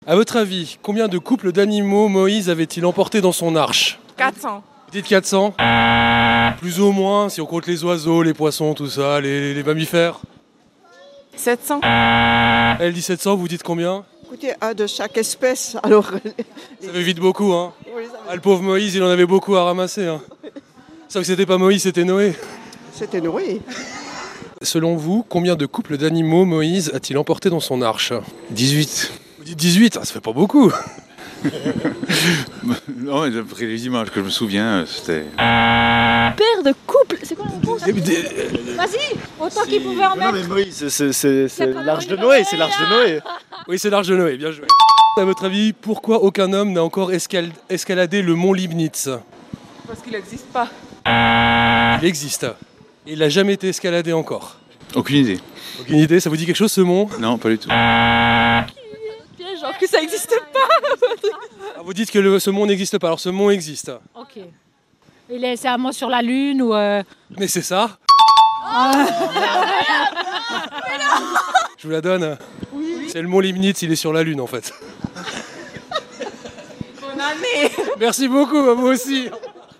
À votre avis, combien de couples d'animaux Moïse avait-il emporté dans son arche? 400. Vous dites 400? Plus ou moins, si on compte les oiseaux, les poissons, tout ça, les mammifères. 700. Elle dit 700, vous dites combien? Écoutez, un de chaque espèce, alors... Ça fait vite beaucoup, hein. Oui, ça Ah, le pauvre Moïse, il en avait beaucoup à ramasser, hein. Sauf que c'était pas Moïse, c'était Noé. C'était Noé. Selon vous, combien de couples d'animaux Moïse a-t-il emporté dans son arche? 18. Vous dites 18, ça fait pas beaucoup. Non, mais d'après les images que je me souviens, c'était... Père de couple, c'est quoi la réponse? Vas-y, autant qu'il pouvait en Non mettre. mais Moïse, c'est pas l'arche de Noé. Noé, c'est l'arche de Noé. Oui, c'est l'arche de Noé, bien joué. À votre avis, pourquoi aucun homme n'a encore escaladé le mont Leibniz? Parce qu'il n'existe pas. Il existe. Il n'a jamais été escaladé encore. Aucune idée. Aucune idée, ça vous dit quelque chose ce mont? Non, pas du tout. Genre que ça existe pas. Ah, vous dites que ce mont n'existe pas, alors ce mont existe. Ok. C'est un mot sur la lune ou... Mais c'est ça. Je vous la donne. Oui. C'est le mont Leibniz, il est sur la lune en fait. Bonne année. Merci beaucoup, à vous aussi.